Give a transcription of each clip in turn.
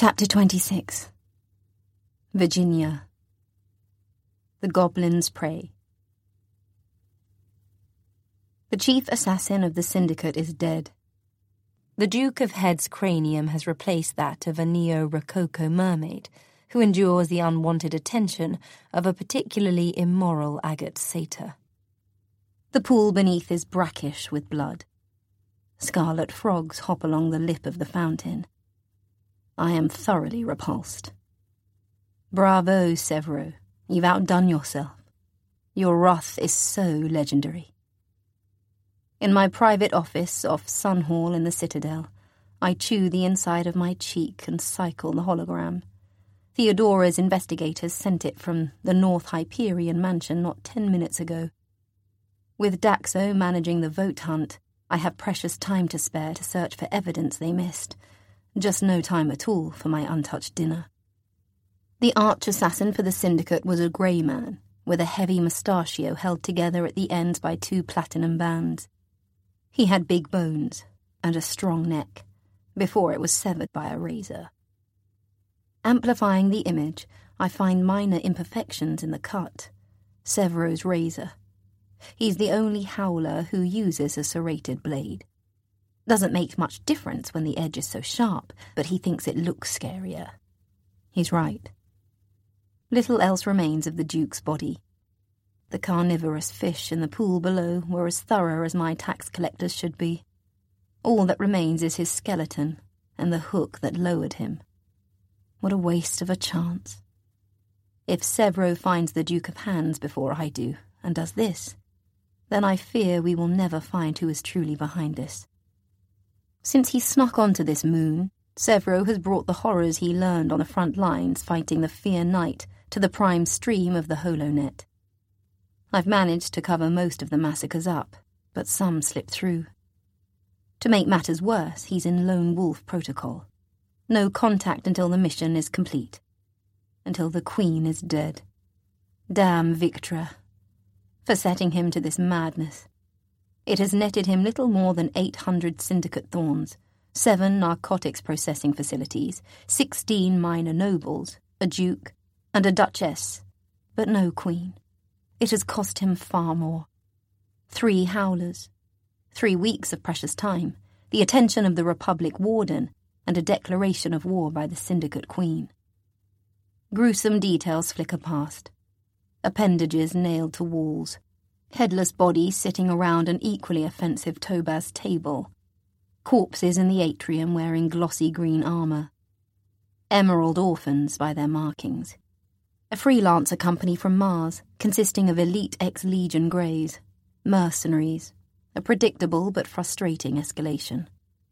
Chapter 26. Virginia. The Goblin's Prey. The chief assassin of the syndicate is dead. The Duke of Head's cranium has replaced that of a neo-Rococo mermaid who endures the unwanted attention of a particularly immoral agate satyr. The pool beneath is brackish with blood. Scarlet frogs hop along the lip of the fountain. I am thoroughly repulsed. Bravo, Severo. You've outdone yourself. Your wrath is so legendary. In my private office off Sun Hall in the Citadel, I chew the inside of my cheek and cycle the hologram. Theodora's investigators sent it from the North Hyperion mansion not 10 minutes ago. With Daxo managing the vote hunt, I have precious time to spare to search for evidence they missed. Just no time at all for my untouched dinner. The arch-assassin for the syndicate was a grey man, with a heavy mustachio held together at the ends by 2 platinum bands. He had big bones and a strong neck, before it was severed by a razor. Amplifying the image, I find minor imperfections in the cut. Severo's razor. He's the only howler who uses a serrated blade. Doesn't make much difference when the edge is so sharp, but he thinks it looks scarier. He's right. Little else remains of the Duke's body. The carnivorous fish in the pool below were as thorough as my tax collectors should be. All that remains is his skeleton and the hook that lowered him. What a waste of a chance. If Severo finds the Duke of Hands before I do, and does this, then I fear we will never find who is truly behind this. Since he snuck onto this moon, Severo has brought the horrors he learned on the front lines fighting the Fear Knight to the prime stream of the HoloNet. I've managed to cover most of the massacres up, but some slip through. To make matters worse, he's in Lone Wolf protocol. No contact until the mission is complete. Until the Queen is dead. Damn Victra for setting him to this madness. It has netted him little more than 800 syndicate thorns, 7 narcotics processing facilities, 16 minor nobles, a duke, and a duchess, but no queen. It has cost him far more. 3 howlers, 3 weeks of precious time, the attention of the Republic Warden, and a declaration of war by the Syndicate Queen. Gruesome details flicker past. Appendages nailed to walls. Headless bodies sitting around an equally offensive Tobaz table. Corpses in the atrium wearing glossy green armour. Emerald orphans by their markings. A freelancer company from Mars, consisting of elite ex-Legion Greys, mercenaries, a predictable but frustrating escalation.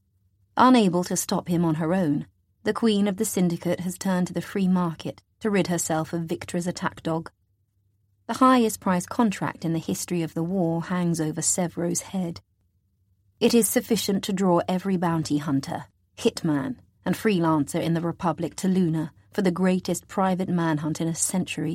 Unable to stop him on her own, the Queen of the Syndicate has turned to the free market to rid herself of Victra's attack dog. The highest price contract in the history of the war hangs over Severo's head. It is sufficient to draw every bounty hunter, hitman, and freelancer in the Republic to Luna for the greatest private manhunt in a century.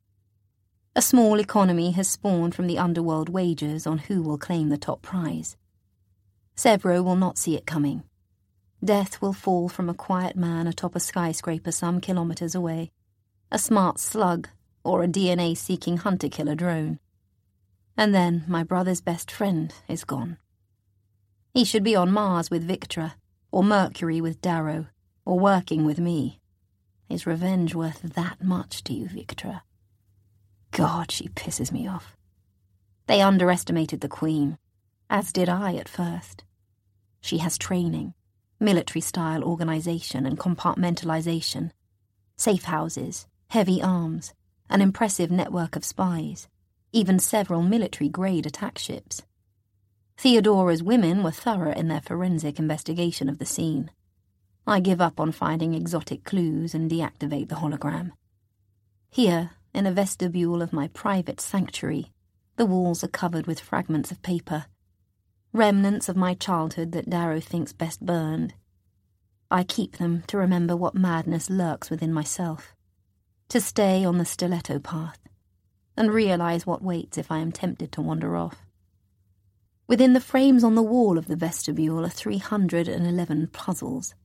A small economy has spawned from the underworld wagers on who will claim the top prize. Severo will not see it coming. Death will fall from a quiet man atop a skyscraper some kilometers away, a smart slug or a DNA-seeking hunter-killer drone. And then my brother's best friend is gone. He should be on Mars with Victra, or Mercury with Darrow, or working with me. Is revenge worth that much to you, Victra? God, she pisses me off. They underestimated the Queen, as did I at first. She has training, military-style organization and compartmentalization, safe houses, heavy arms, an impressive network of spies, even several military-grade attack ships. Theodora's women were thorough in their forensic investigation of the scene. I give up on finding exotic clues and deactivate the hologram. Here, in a vestibule of my private sanctuary, the walls are covered with fragments of paper, remnants of my childhood that Darrow thinks best burned. I keep them to remember what madness lurks within myself, to stay on the stiletto path, and realize what waits if I am tempted to wander off. Within the frames on the wall of the vestibule are 311 puzzles,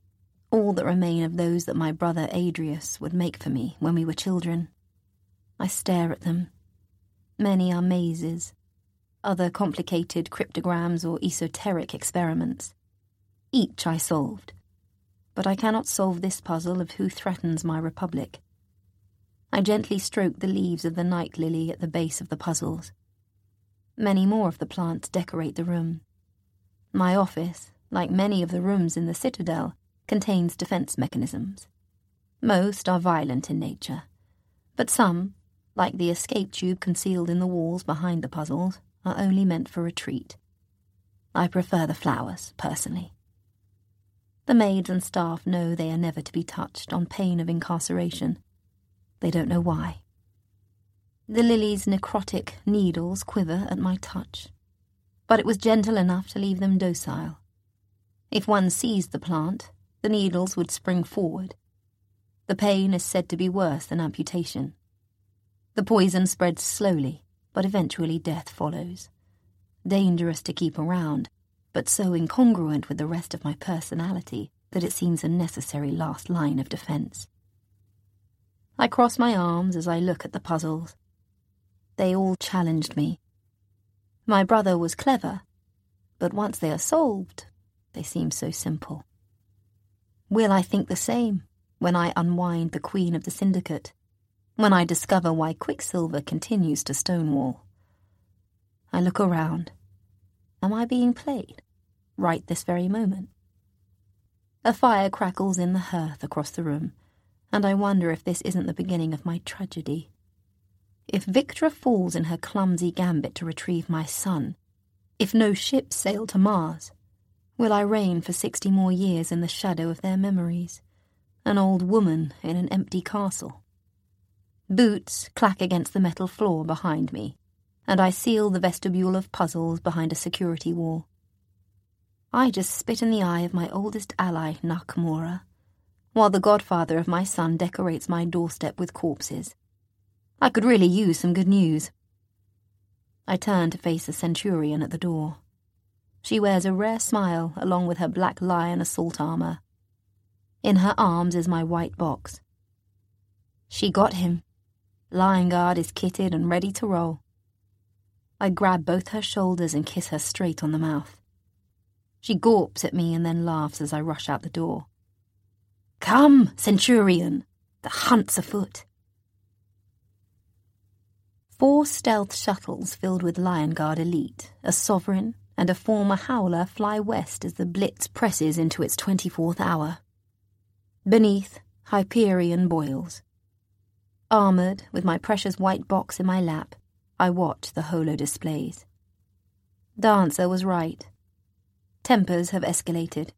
all that remain of those that my brother Adrius would make for me when we were children. I stare at them. Many are mazes, other complicated cryptograms or esoteric experiments. Each I solved, but I cannot solve this puzzle of who threatens my republic. I gently stroke the leaves of the night lily at the base of the puzzles. Many more of the plants decorate the room. My office, like many of the rooms in the Citadel, contains defense mechanisms. Most are violent in nature, but some, like the escape tube concealed in the walls behind the puzzles, are only meant for retreat. I prefer the flowers, personally. The maids and staff know they are never to be touched on pain of incarceration. They don't know why. The lily's necrotic needles quiver at my touch, but it was gentle enough to leave them docile. If one seized the plant, the needles would spring forward. The pain is said to be worse than amputation. The poison spreads slowly, but eventually death follows. Dangerous to keep around, but so incongruent with the rest of my personality that it seems a necessary last line of defense. I cross my arms as I look at the puzzles. They all challenged me. My brother was clever, but once they are solved, they seem so simple. Will I think the same when I unwind the Queen of the Syndicate, when I discover why Quicksilver continues to stonewall? I look around. Am I being played, right this very moment? A fire crackles in the hearth across the room, and I wonder if this isn't the beginning of my tragedy. If Victra falls in her clumsy gambit to retrieve my son, if no ships sail to Mars, will I reign for 60 more years in the shadow of their memories, an old woman in an empty castle? Boots clack against the metal floor behind me, and I seal the vestibule of puzzles behind a security wall. I just spit in the eye of my oldest ally, Nakamura, while the godfather of my son decorates my doorstep with corpses. I could really use some good news. I turn to face the Centurion at the door. She wears a rare smile along with her black lion assault armor. In her arms is my white box. She got him. Lion Guard is kitted and ready to roll. I grab both her shoulders and kiss her straight on the mouth. She gawps at me and then laughs as I rush out the door. Come, Centurion, the hunt's afoot. 4 stealth shuttles filled with Lion Guard elite, a sovereign, and a former howler fly west as the Blitz presses into its 24th hour. Beneath, Hyperion boils. Armoured, with my precious white box in my lap, I watch the holo displays. Dancer was right. Tempers have escalated.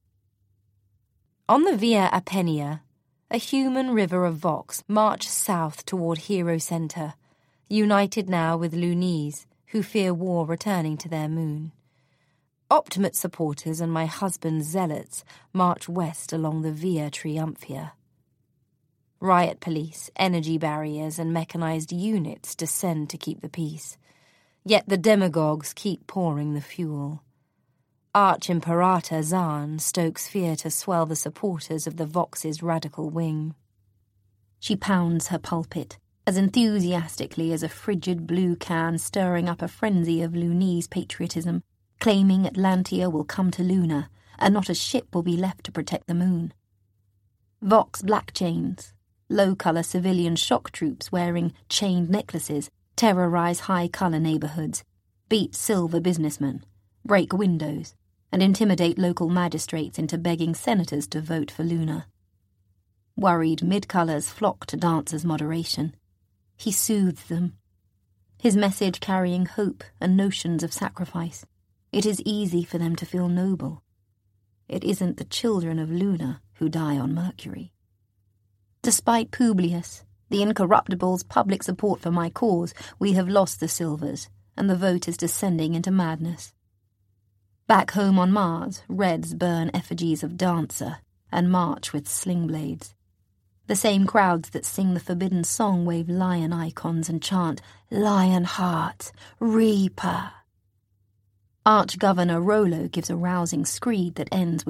On the Via Appenia, a human river of Vox march south toward Hero Center, united now with Lunese, who fear war returning to their moon. Optimate supporters and my husband's zealots march west along the Via Triumphia. Riot police, energy barriers, and mechanized units descend to keep the peace. Yet the demagogues keep pouring the fuel. Arch-Imperator Zahn stokes fear to swell the supporters of the Vox's radical wing. She pounds her pulpit, as enthusiastically as a frigid blue can stirring up a frenzy of Lunese patriotism, claiming Atlantia will come to Luna, and not a ship will be left to protect the moon. Vox black chains, low-colour civilian shock troops wearing chained necklaces, terrorize high-colour neighbourhoods, beat silver businessmen, break windows, and intimidate local magistrates into begging senators to vote for Luna. Worried mid-colours flock to Dancer's moderation. He soothes them, his message carrying hope and notions of sacrifice. It is easy for them to feel noble. It isn't the children of Luna who die on Mercury. Despite Publius, the Incorruptible's public support for my cause, we have lost the Silvers, and the vote is descending into madness. Back home on Mars, Reds burn effigies of Dancer and march with sling blades. The same crowds that sing the forbidden song wave lion icons and chant, "Lion Heart, Reaper." Arch-Governor Rollo gives a rousing screed that ends with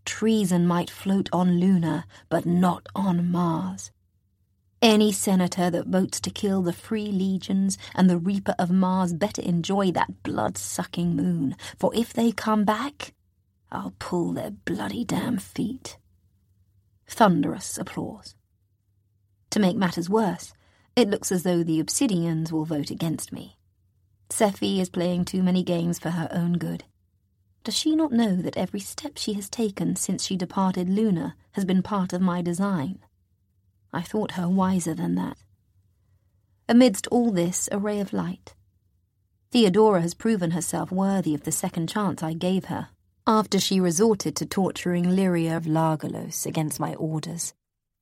treason might float on Luna, but not on Mars. Any senator that votes to kill the Free Legions and the Reaper of Mars better enjoy that blood-sucking moon, for if they come back, I'll pull their bloody damn feet. Thunderous applause. To make matters worse, it looks as though the Obsidians will vote against me. Sephi is playing too many games for her own good. Does she not know that every step she has taken since she departed Luna has been part of my design? I thought her wiser than that. Amidst all this, a ray of light. Theodora has proven herself worthy of the second chance I gave her, after she resorted to torturing Lyria of Largalos against my orders.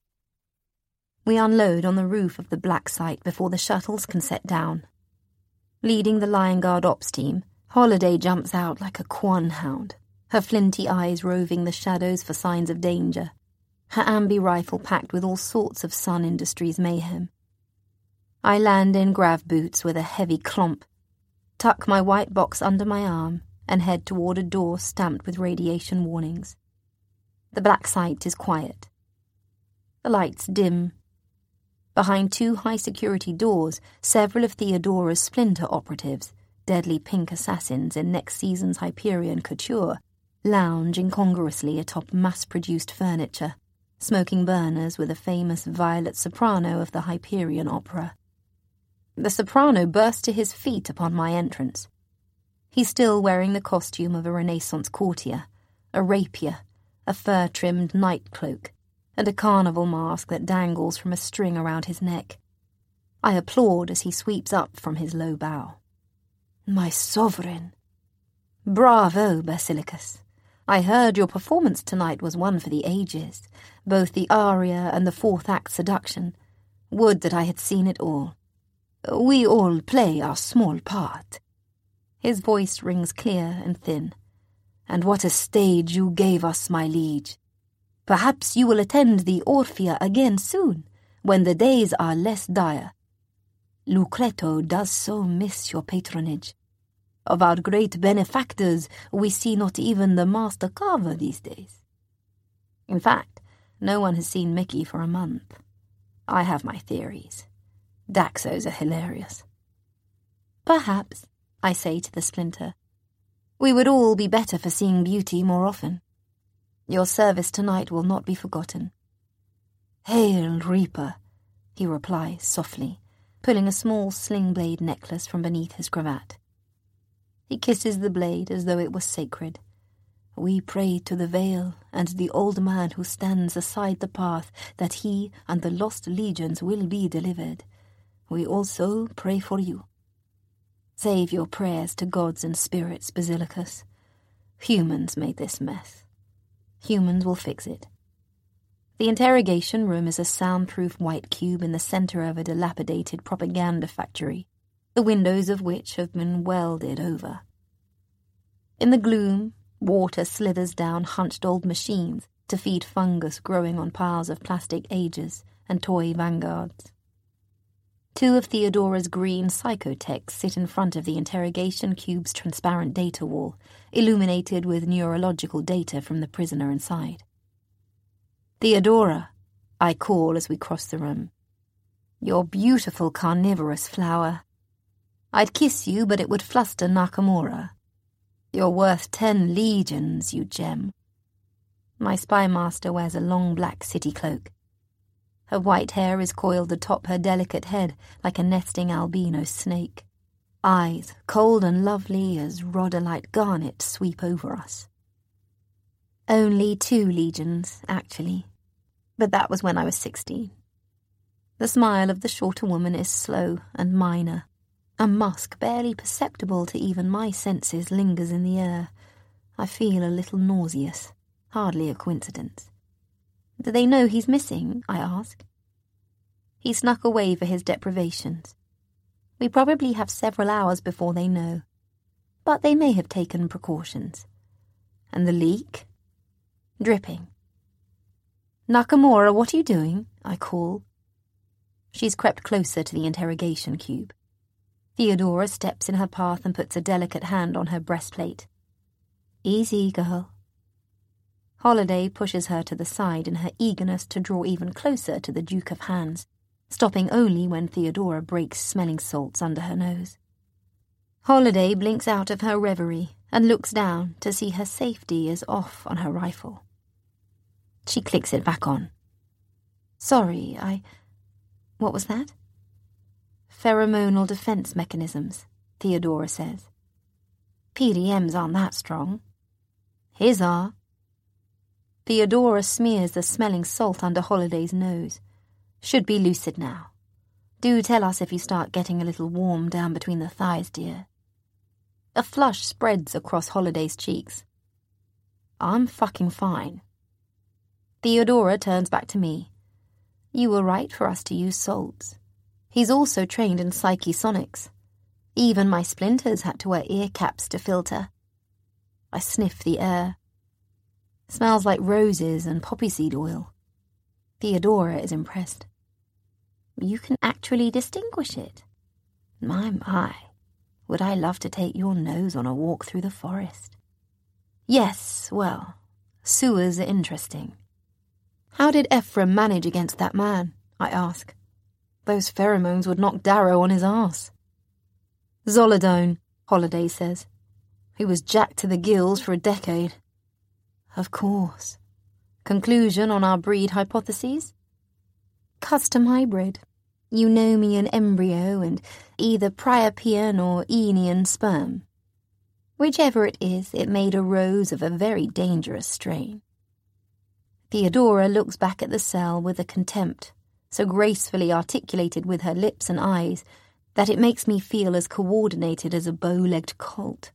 We unload on the roof of the black site before the shuttles can set down. Leading the Lion Guard ops team, Holiday jumps out like a Quan hound, her flinty eyes roving the shadows for signs of danger, her ambi rifle packed with all sorts of Sun Industries mayhem. I land in grav boots with a heavy clomp, tuck my white box under my arm, and head toward a door stamped with radiation warnings. The black site is quiet. The lights dim. Behind two high-security doors, several of Theodora's splinter operatives, deadly pink assassins in next season's Hyperion couture, lounge incongruously atop mass-produced furniture, smoking burners with a famous violet soprano of the Hyperion opera. The soprano burst to his feet upon my entrance. He's still wearing the costume of a Renaissance courtier, a rapier, a fur-trimmed night cloak, and a carnival mask that dangles from a string around his neck. I applaud as he sweeps up from his low bow. My sovereign! Bravo, Basilicus! I heard your performance tonight was one for the ages, both the aria and the fourth act seduction. Would that I had seen it all. We all play our small part. His voice rings clear and thin. And what a stage you gave us, my liege. Perhaps you will attend the Orphea again soon, when the days are less dire. Lucreto does so miss your patronage. Of our great benefactors, we see not even the master carver these days. In fact, no one has seen Mickey for a month. I have my theories. Daxos are hilarious. Perhaps, I say to the splinter, we would all be better for seeing beauty more often. Your service tonight will not be forgotten. Hail, Reaper, he replies softly, pulling a small sling-blade necklace from beneath his cravat. He kisses the blade as though it was sacred. We pray to the Veil and the old man who stands aside the path that he and the lost legions will be delivered. We also pray for you. Save your prayers to gods and spirits, Basilicus. Humans made this mess. Humans will fix it. The interrogation room is a soundproof white cube in the center of a dilapidated propaganda factory, the windows of which have been welded over. In the gloom, water slithers down hunched old machines to feed fungus growing on piles of plastic ages and toy vanguards. Two of Theodora's green psychotechs sit in front of the interrogation cube's transparent data wall, illuminated with neurological data from the prisoner inside. Theodora, I call as we cross the room. Your beautiful carnivorous flower. I'd kiss you, but it would fluster Nakamura. You're worth 10 legions, you gem. My spy master wears a long black city cloak. Her white hair is coiled atop her delicate head like a nesting albino snake. Eyes, cold and lovely as rhodolite garnet, sweep over us. Only 2 legions, actually. But that was when I was 16. The smile of the shorter woman is slow and minor. A musk barely perceptible to even my senses lingers in the air. I feel a little nauseous. Hardly a coincidence. Do they know he's missing? I ask. He snuck away for his deprivations. We probably have several hours before they know. But they may have taken precautions. And the leak? Dripping. Nakamura, what are you doing? I call. She's crept closer to the interrogation cube. Theodora steps in her path and puts a delicate hand on her breastplate. Easy, girl. Holiday pushes her to the side in her eagerness to draw even closer to the Duke of Hands, stopping only when Theodora breaks smelling salts under her nose. Holiday blinks out of her reverie and looks down to see her safety is off on her rifle. She clicks it back on. Sorry, What was that? Pheromonal defense mechanisms, Theodora says. PDMs aren't that strong. His are. Theodora smears the smelling salt under Holiday's nose. Should be lucid now. Do tell us if you start getting a little warm down between the thighs, dear. A flush spreads across Holiday's cheeks. I'm fucking fine. Theodora turns back to me. You were right for us to use salts. He's also trained in psychesonics. Even my splinters had to wear ear caps to filter. I sniff the air. Smells like roses and poppy seed oil. Theodora is impressed. You can actually distinguish it. My. Would I love to take your nose on a walk through the forest? Yes, well, sewers are interesting. How did Ephraim manage against that man? I ask. Those pheromones would knock Darrow on his arse. Zolidone, Holiday says. He was jacked to the gills for a decade. Of course. Conclusion on our breed hypotheses? Custom hybrid. Eunomian embryo and either Priapian or Aenean sperm. Whichever it is, it made a rose of a very dangerous strain. Theodora looks back at the cell with a contempt, so gracefully articulated with her lips and eyes, that it makes me feel as coordinated as a bow-legged colt.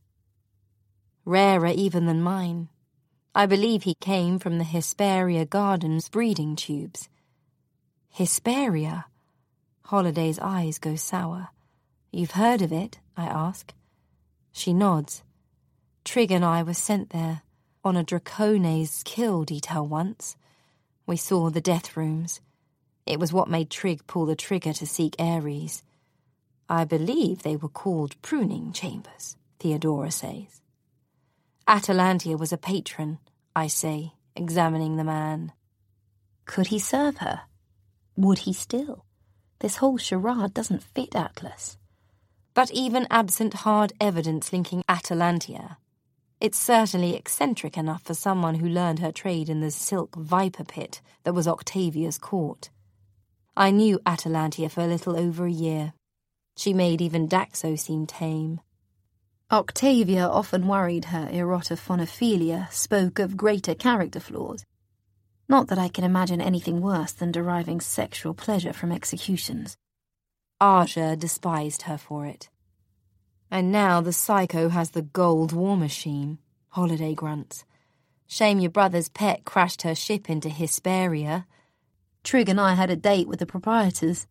Rarer even than mine. I believe he came from the Hesperia Gardens breeding tubes. Hesperia? Holiday's eyes go sour. You've heard of it? I ask. She nods. Trig and I were sent there, on a Dracones kill detail once. We saw the death rooms. It was what made Trig pull the trigger to seek Ares. I believe they were called pruning chambers, Theodora says. Atalantia was a patron, I say, examining the man. Could he serve her? Would he still? This whole charade doesn't fit Atlas. But even absent hard evidence linking Atalantia, it's certainly eccentric enough for someone who learned her trade in the silk viper pit that was Octavia's court. I knew Atalantia for a little over a year. She made even Daxo seem tame. Octavia often worried her erotophonophilia spoke of greater character flaws. Not that I can imagine anything worse than deriving sexual pleasure from executions. Arja despised her for it. And now the psycho has the gold war machine, Holiday grunts. Shame your brother's pet crashed her ship into Hesperia. Trig and I had a date with the proprietors.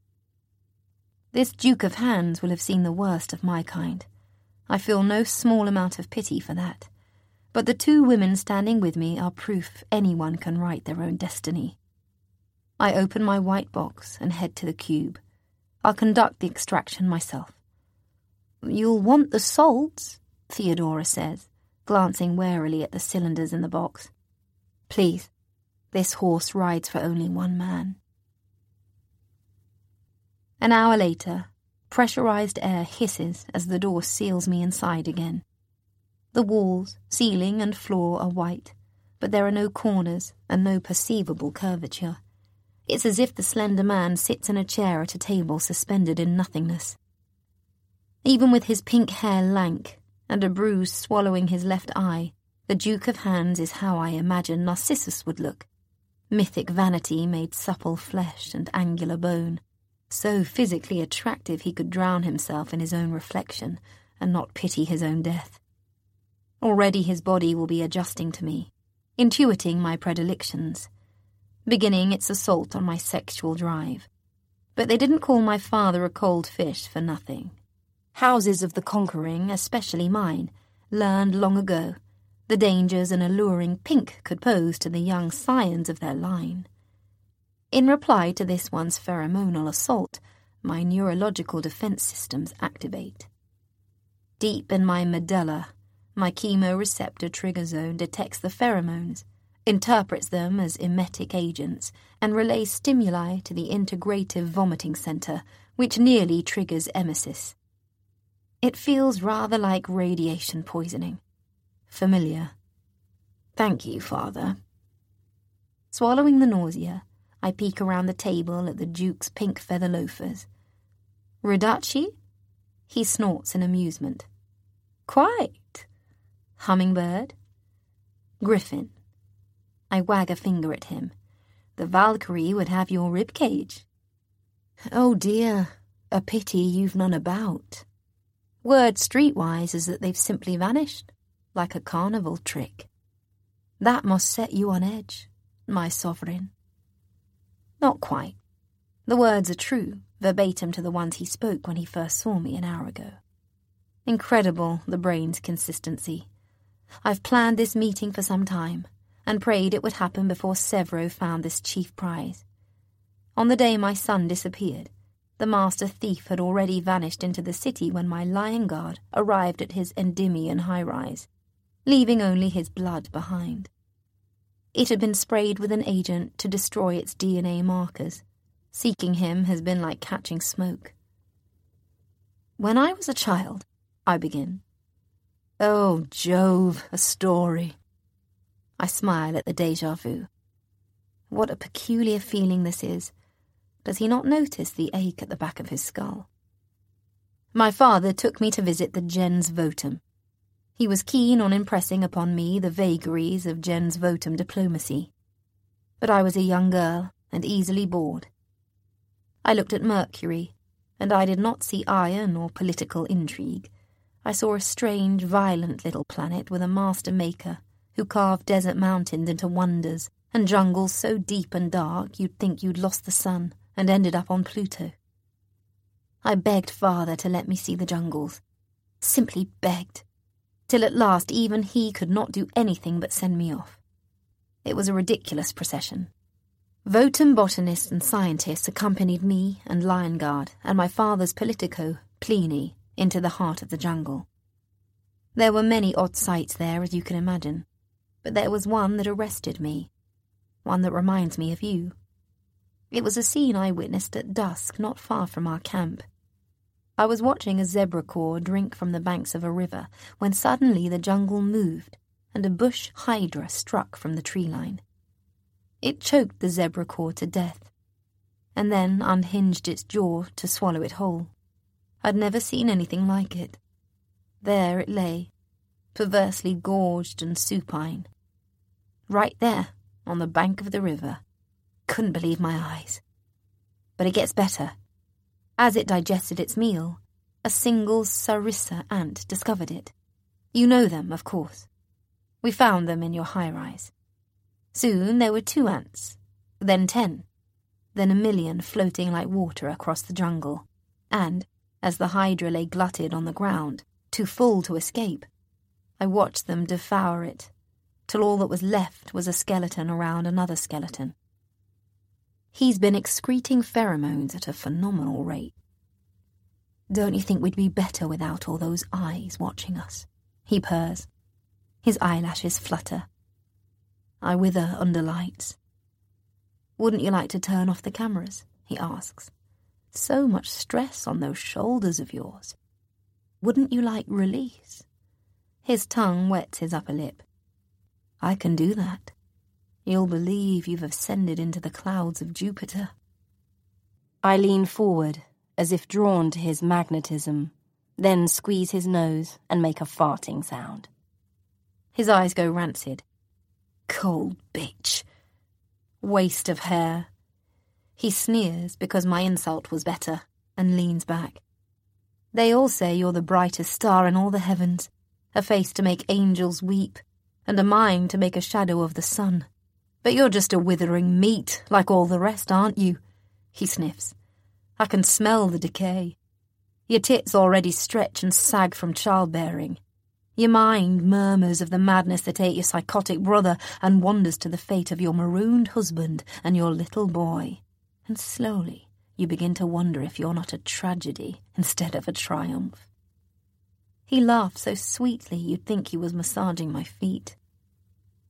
This Duke of Hands will have seen the worst of my kind. I feel no small amount of pity for that. But the two women standing with me are proof anyone can write their own destiny. I open my white box and head to the cube. I'll conduct the extraction myself. You'll want the salts, Theodora says, glancing warily at the cylinders in the box. Please, this horse rides for only one man. An hour later, pressurized air hisses as the door seals me inside again. The walls, ceiling and floor are white, but there are no corners and no perceivable curvature. It's as if the slender man sits in a chair at a table suspended in nothingness. Even with his pink hair lank and a bruise swallowing his left eye, the Duke of Hands is how I imagine Narcissus would look. Mythic vanity made supple flesh and angular bone, so physically attractive he could drown himself in his own reflection and not pity his own death. Already his body will be adjusting to me, intuiting my predilections. Beginning its assault on my sexual drive. But they didn't call my father a cold fish for nothing. Houses of the conquering, especially mine, learned long ago the dangers an alluring pink could pose to the young scions of their line. In reply to this one's pheromonal assault, my neurological defense systems activate. Deep in my medulla, my chemoreceptor trigger zone detects the pheromones, interprets them as emetic agents, and relays stimuli to the integrative vomiting center, which nearly triggers emesis. It feels rather like radiation poisoning. Familiar. Thank you, Father. Swallowing the nausea, I peek around the table at the Duke's pink feather loafers. Ridachi? He snorts in amusement. Quite. Hummingbird? Griffin. I wag a finger at him. The Valkyrie would have your ribcage. Oh dear, a pity you've none about. Word streetwise is that they've simply vanished, like a carnival trick. That must set you on edge, my sovereign. Not quite. The words are true, verbatim to the ones he spoke when he first saw me an hour ago. Incredible, the brain's consistency. I've planned this meeting for some time, and prayed it would happen before Severo found this chief prize. On the day my son disappeared, the master thief had already vanished into the city when my lion guard arrived at his Endymion high-rise, leaving only his blood behind. It had been sprayed with an agent to destroy its DNA markers. Seeking him has been like catching smoke. When I was a child, I begin. Oh, Jove, a story. I smile at the déjà vu. What a peculiar feeling this is. Does he not notice the ache at the back of his skull? My father took me to visit the gens votum. He was keen on impressing upon me the vagaries of gens votum diplomacy. But I was a young girl and easily bored. I looked at Mercury, and I did not see iron or political intrigue. I saw a strange, violent little planet with a master maker who carved desert mountains into wonders and jungles so deep and dark you'd think you'd lost the sun and ended up on Pluto. I begged Father to let me see the jungles. Simply begged. Till at last even he could not do anything but send me off. It was a ridiculous procession. Votum botanists and scientists accompanied me and Lion Guard and my father's politico, Pliny, into the heart of the jungle. There were many odd sights there, as you can imagine, but there was one that arrested me, one that reminds me of you. It was a scene I witnessed at dusk not far from our camp. I was watching a zebra core drink from the banks of a river when suddenly the jungle moved and a bush hydra struck from the tree line. It choked the zebra core to death, and then unhinged its jaw to swallow it whole. I'd never seen anything like it. There it lay, perversely gorged and supine. Right there, on the bank of the river. Couldn't believe my eyes. But it gets better. As it digested its meal, a single Sarissa ant discovered it. You know them, of course. We found them in your high-rise. Soon there were 2 ants, then 10, then 1,000,000 floating like water across the jungle, and, as the hydra lay glutted on the ground, too full to escape, I watched them devour it, till all that was left was a skeleton around another skeleton. He's been excreting pheromones at a phenomenal rate. Don't you think we'd be better without all those eyes watching us? He purrs. His eyelashes flutter. I wither under lights. Wouldn't you like to turn off the cameras? He asks. So much stress on those shoulders of yours. Wouldn't you like release? His tongue wets his upper lip. I can do that. You'll believe you've ascended into the clouds of Jupiter. I lean forward, as if drawn to his magnetism, then squeeze his nose and make a farting sound. His eyes go rancid. Cold bitch. Waste of hair. He sneers because my insult was better and leans back. They all say you're the brightest star in all the heavens, a face to make angels weep, and a mind to make a shadow of the sun. But you're just a withering meat, like all the rest, aren't you? He sniffs. I can smell the decay. Your tits already stretch and sag from childbearing. Your mind murmurs of the madness that ate your psychotic brother and wanders to the fate of your marooned husband and your little boy. And slowly you begin to wonder if you're not a tragedy instead of a triumph. He laughs so sweetly you'd think he was massaging my feet.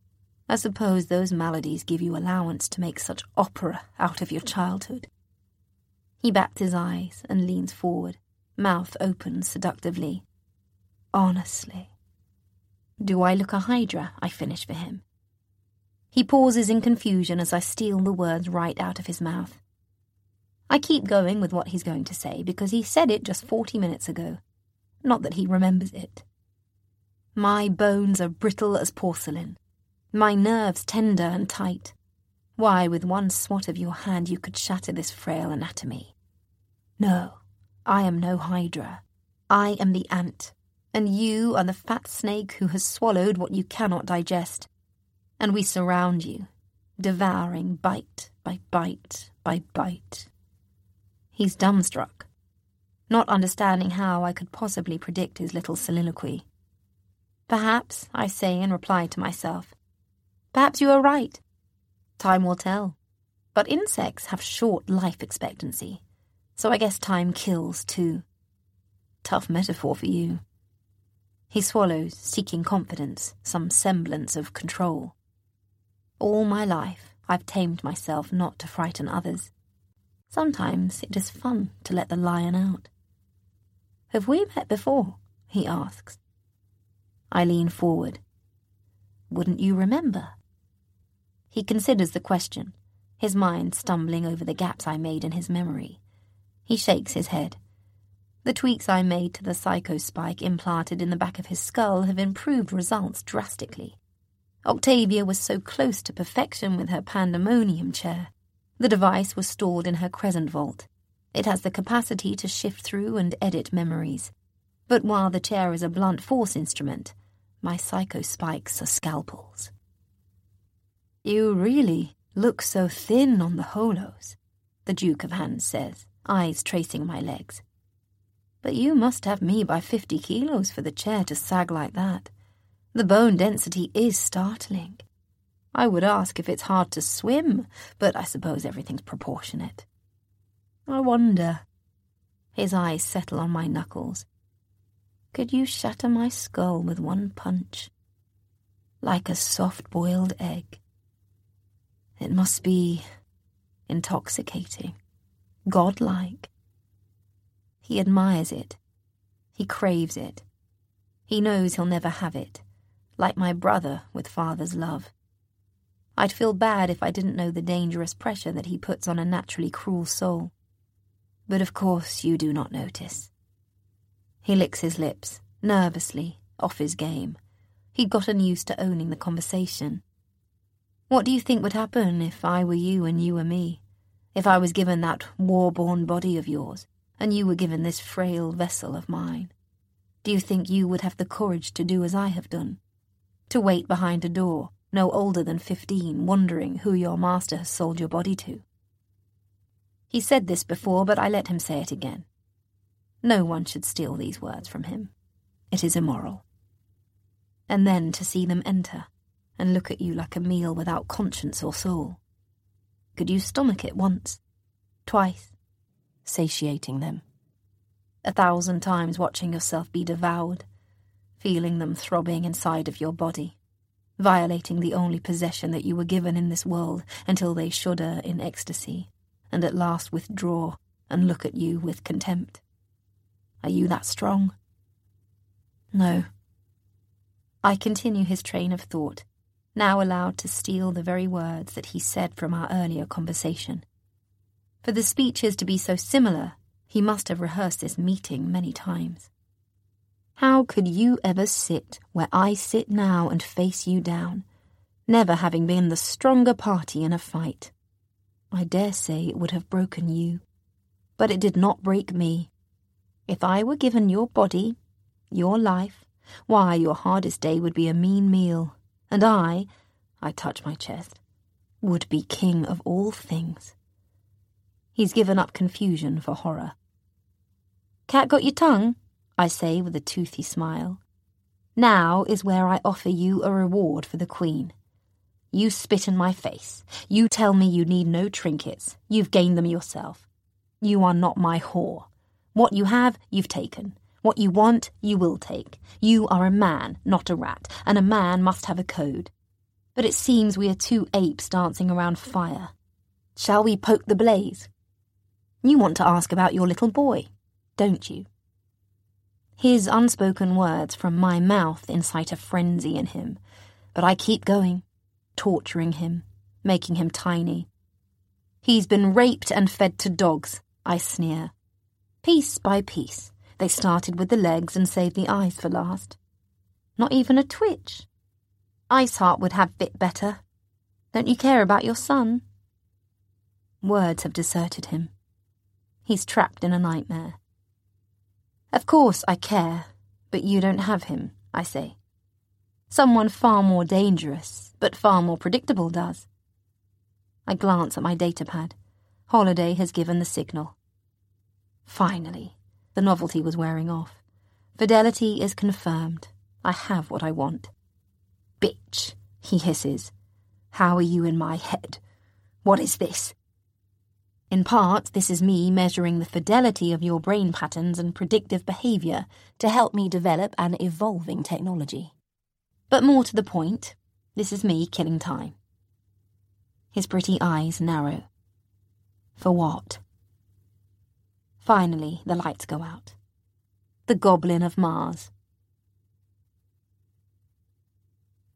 I suppose those maladies give you allowance to make such opera out of your childhood. He bats his eyes and leans forward, mouth open seductively. Honestly. Do I look a hydra? I finish for him. He pauses in confusion as I steal the words right out of his mouth. I keep going with what he's going to say because he said it just 40 minutes ago. Not that he remembers it. My bones are brittle as porcelain. My nerves tender and tight. Why, with one swat of your hand you could shatter this frail anatomy. No, I am no hydra. I am the ant, and you are the fat snake who has swallowed what you cannot digest. And we surround you, devouring bite by bite by bite. He's dumbstruck, not understanding how I could possibly predict his little soliloquy. Perhaps, I say in reply to myself, perhaps you are right. Time will tell. But insects have short life expectancy, so I guess time kills too. Tough metaphor for you. He swallows, seeking confidence, some semblance of control. All my life, I've tamed myself not to frighten others. Sometimes it is fun to let the lion out. Have we met before? He asks. I lean forward. Wouldn't you remember? He considers the question, his mind stumbling over the gaps I made in his memory. He shakes his head. The tweaks I made to the psychospike implanted in the back of his skull have improved results drastically. Octavia was so close to perfection with her pandemonium chair. The device was stored in her crescent vault. It has the capacity to shift through and edit memories. But while the chair is a blunt force instrument, my psychospikes are scalpels. You really look so thin on the holos, the Duke of Hands says, eyes tracing my legs. But you must have me by 50 kilos for the chair to sag like that. The bone density is startling. I would ask if it's hard to swim, but I suppose everything's proportionate. I wonder. His eyes settle on my knuckles. Could you shatter my skull with one punch? Like a soft-boiled egg. It must be intoxicating, godlike. He admires it. He craves it. He knows he'll never have it, like my brother with father's love. I'd feel bad if I didn't know the dangerous pressure that he puts on a naturally cruel soul. But of course you do not notice. He licks his lips, nervously, off his game. He'd gotten used to owning the conversation. What do you think would happen if I were you and you were me? If I was given that war-born body of yours, and you were given this frail vessel of mine? Do you think you would have the courage to do as I have done? To wait behind a door, no older than 15, wondering who your master has sold your body to? He said this before, but I let him say it again. No one should steal these words from him. It is immoral. And then to see them enter, and look at you like a meal without conscience or soul. Could you stomach it once? Twice? Satiating them. 1,000 times watching yourself be devoured, feeling them throbbing inside of your body, violating the only possession that you were given in this world until they shudder in ecstasy, and at last withdraw and look at you with contempt. Are you that strong? No. I continue his train of thought, now allowed to steal the very words that he said from our earlier conversation. For the speeches to be so similar, he must have rehearsed this meeting many times. How could you ever sit where I sit now and face you down, never having been the stronger party in a fight? I dare say it would have broken you, but it did not break me. If I were given your body, your life, why, your hardest day would be a mean meal, and I touch my chest, would be king of all things. He's given up confusion for horror. Cat got your tongue? I say with a toothy smile. Now is where I offer you a reward for the Queen. You spit in my face. You tell me you need no trinkets. You've gained them yourself. You are not my whore. What you have, you've taken. What you want, you will take. You are a man, not a rat, and a man must have a code. but it seems we are two apes dancing around fire. Shall we poke the blaze? You want to ask about your little boy, don't you? His unspoken words from my mouth incite a frenzy in him, but I keep going, torturing him, making him tiny. He's been raped and fed to dogs, I sneer. Piece by piece, they started with the legs and saved the eyes for last. Not even a twitch. Iceheart would have fit better. Don't you care about your son? Words have deserted him. He's trapped in a nightmare. Of course I care, but you don't have him, I say. Someone far more dangerous, but far more predictable does. I glance at my datapad. Holiday has given the signal. Finally, the novelty was wearing off. Fidelity is confirmed. I have what I want. Bitch, he hisses. How are you in my head? What is this? In part, this is me measuring the fidelity of your brain patterns and predictive behaviour to help me develop an evolving technology. But more to the point, this is me killing time. His pretty eyes narrow. For what? Finally, the lights go out. The Goblin of Mars.